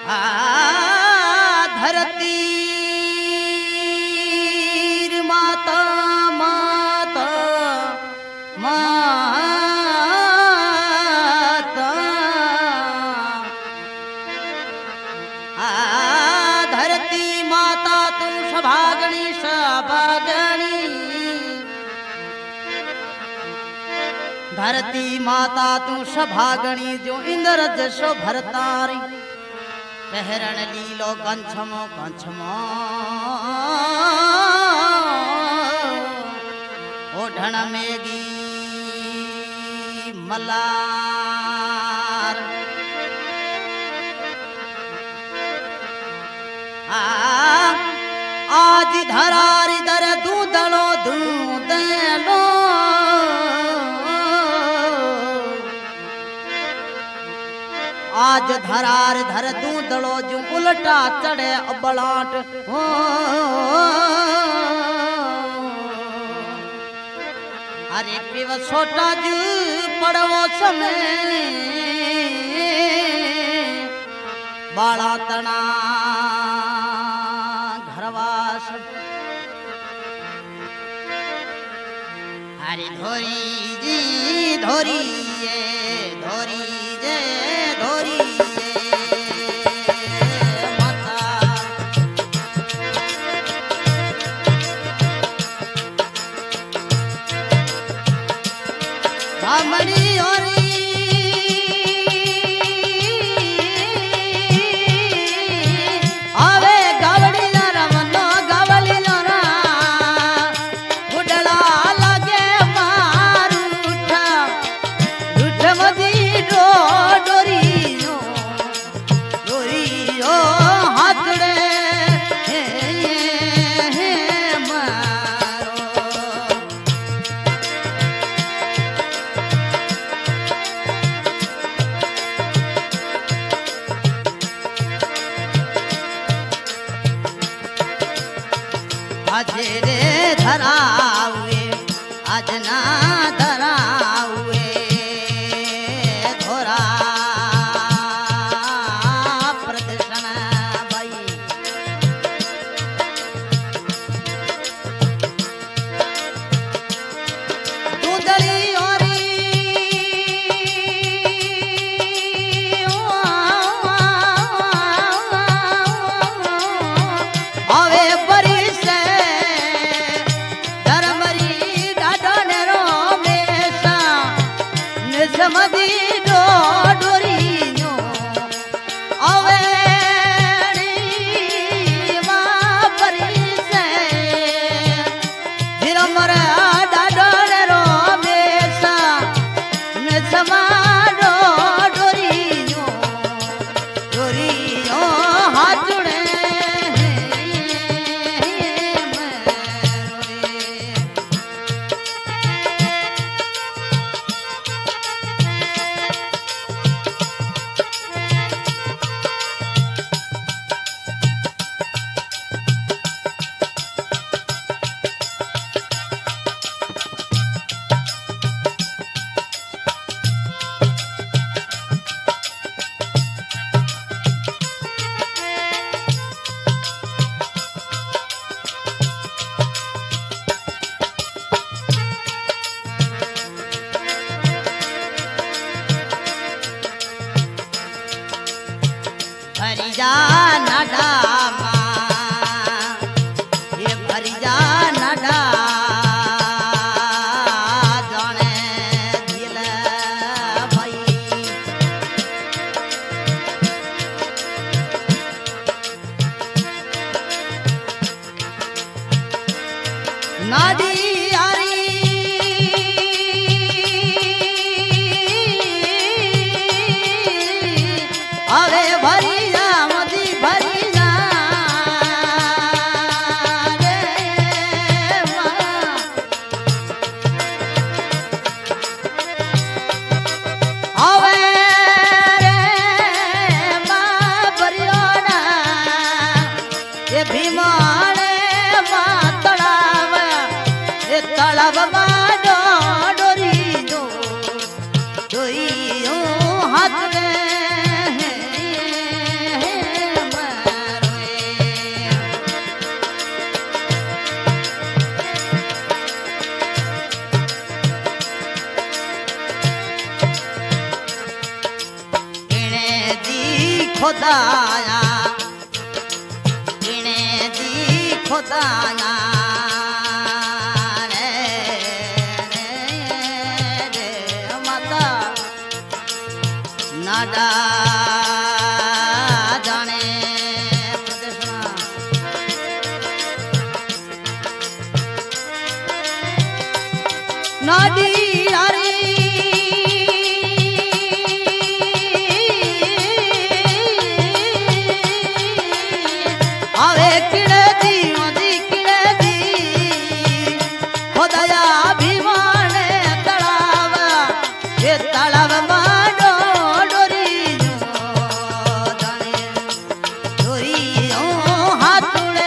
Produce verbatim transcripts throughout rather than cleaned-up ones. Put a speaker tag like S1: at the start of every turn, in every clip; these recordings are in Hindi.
S1: धरती माता माता माता धरती माता तू सभागणी सभागणी धरती माता तू सभागणी जो इंद्र जसो भरतारी पहरण लीलो कंछमो कंछमो ओढ़ण मेगी मलार आ आज धरारी दर दूधलो दूधलो आज धरार धर दूधलो जो उल्टा चढ़े अबलाट हो अरे पिव छोटा जू पड़वो समय बाला तना घरवास अरे धोरी जी धोरी ये धोरी जे धोरी मणि ओरी आवे गावड़ी जरा मनो गावली जरा उडला लगे मारू उठा उठ मदी डो डोरी जो डोरी ओ हाथड़े हे हे मारो आज रे धरावे आज ना धरावे धोरा प्रदर्शन बाई दूधली ओरी आवे बरी से समदी डो डोरी नो अवेणी मां परी से हिरमर डाडोर रो मेसा ने समा डो डोरी नो डोरी नो हाथ जुड़े भरी जा नडा ये भरी जा नडा जाने दिल भाई नाडी यारी अरे भरी तड़ब माडो डोरी दो दोई हाथ में खुदाया किने दी खुदाया रे रे रे माता नाडा जाने नाडी यारी आवे किड़े दी मोदी किड़े दी खुदाया भीमान तलाव ये तलाव माडो डोरी जाने डोरी ओ हाथुड़े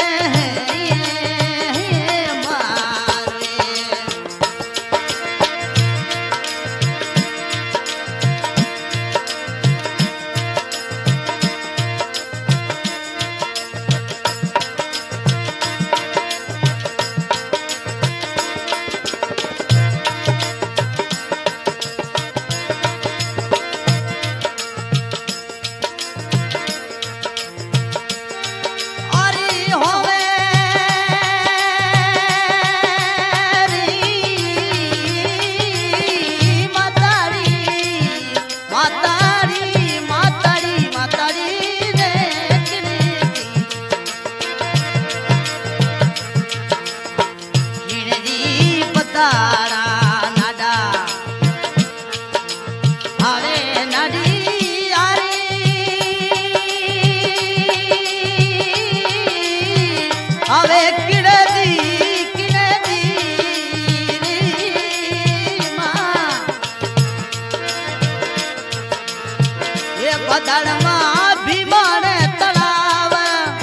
S1: बदलमा भीमान तलाव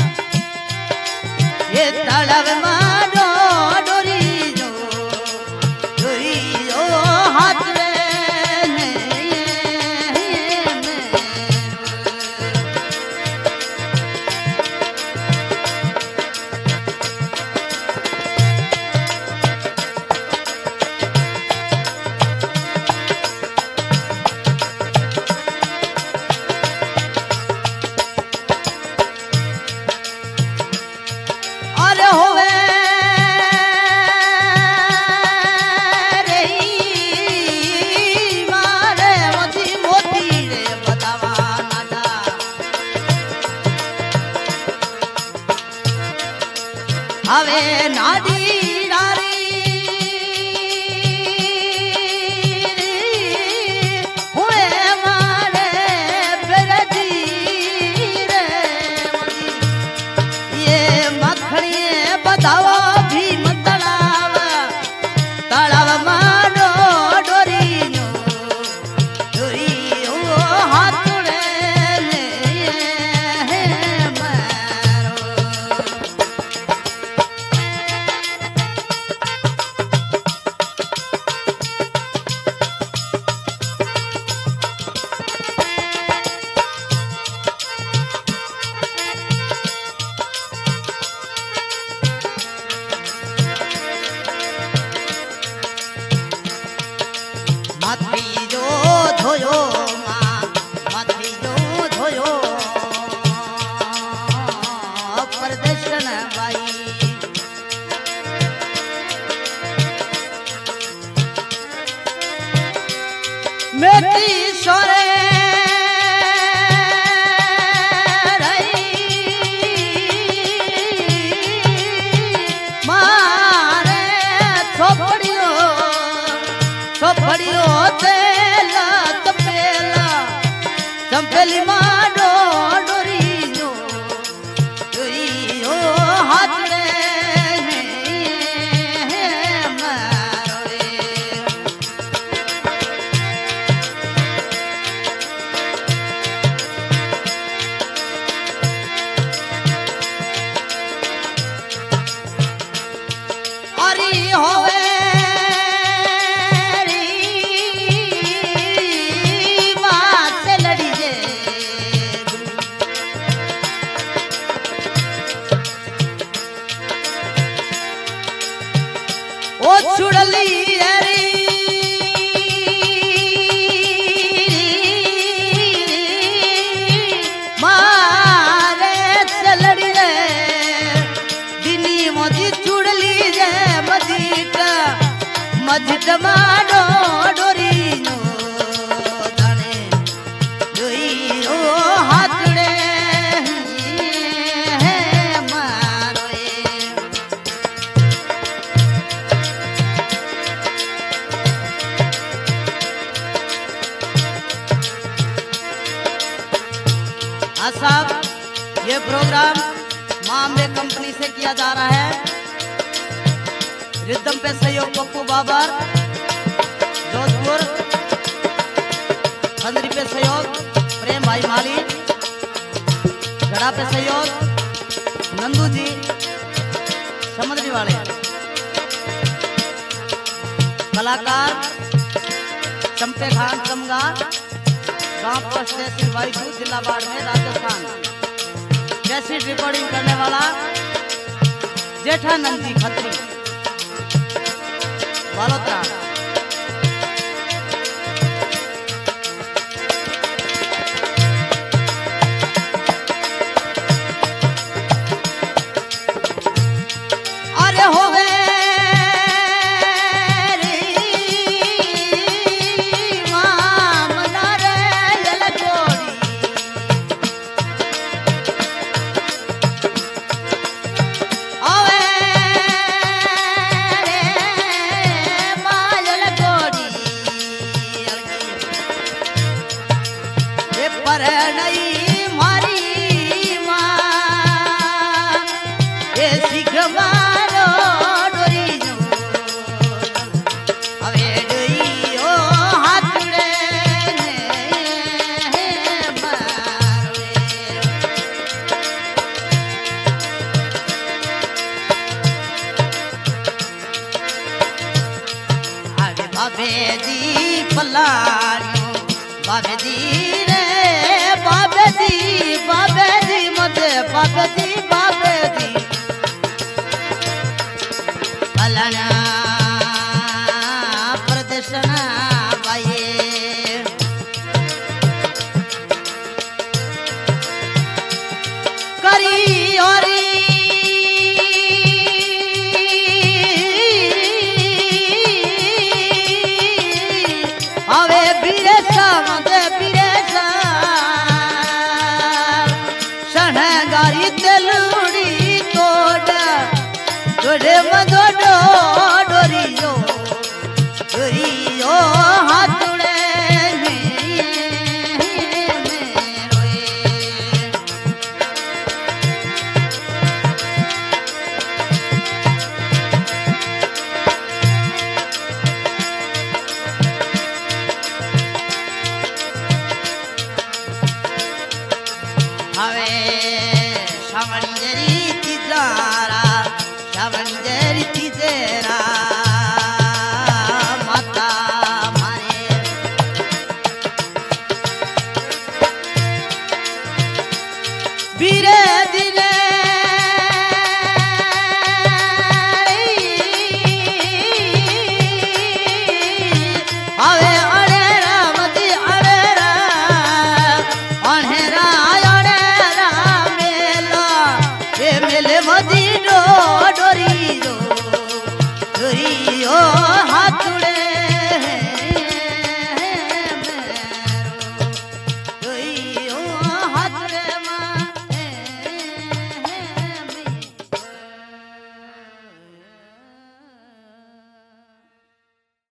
S1: ये तलाव माडो डोरी जो डोरी जो हाथ रे हवे नाडी नारी हुए मारे बिरजी रे ये मखनी बतावा भीम तलाव तलाव माडो डोरी नो डोरी ओ हाथुड़े मथी जो धोयो मां मथी जो धोयो प्रदर्शन बाई मेटी सोरे रही मारे छोपड़ियो छोपड़ियो तेला तपेला चंपेली माडो डोरी जो डोरी ओ हाथ रे मारोए अरी होवे री मां से लड़ी जे अजित मारो डोरी नो जाने जोई रो हाथड़े मारोए। हाँ साहब, ये प्रोग्राम मां अम्बे कंपनी से किया जा रहा है। रिदम पे सहयोग पप्पू बाबर जोधपुर, खंडरी पे सहयोग प्रेम भाई माली, गड़ा पे सहयोग नंदू जी समुद्री वाले, कलाकार चंपे खान चमगार, गांव पोस्ट तहसील वाईखू, जिला बाड़मेर, राजस्थान। कैसेट रिकॉर्डिंग करने वाला जेठानंद जी खत्री बालोतरा। अरे होवे बाबे जी पलारियों बाबे जी रे बाबे जी बाबे जी मते बाबे जी बाबे जी पलना प्रदर्शना बाये करी और डोरे मधो डोरियो डोरियो हाथुड़े हवे सावणी जरी तिजारा सावणी जरी तिजेरा माता मारे बीरे दिने हवे अड़ेरा मती अड़ेरा अड़ेरा अड़ेरा मेला ये मेले मती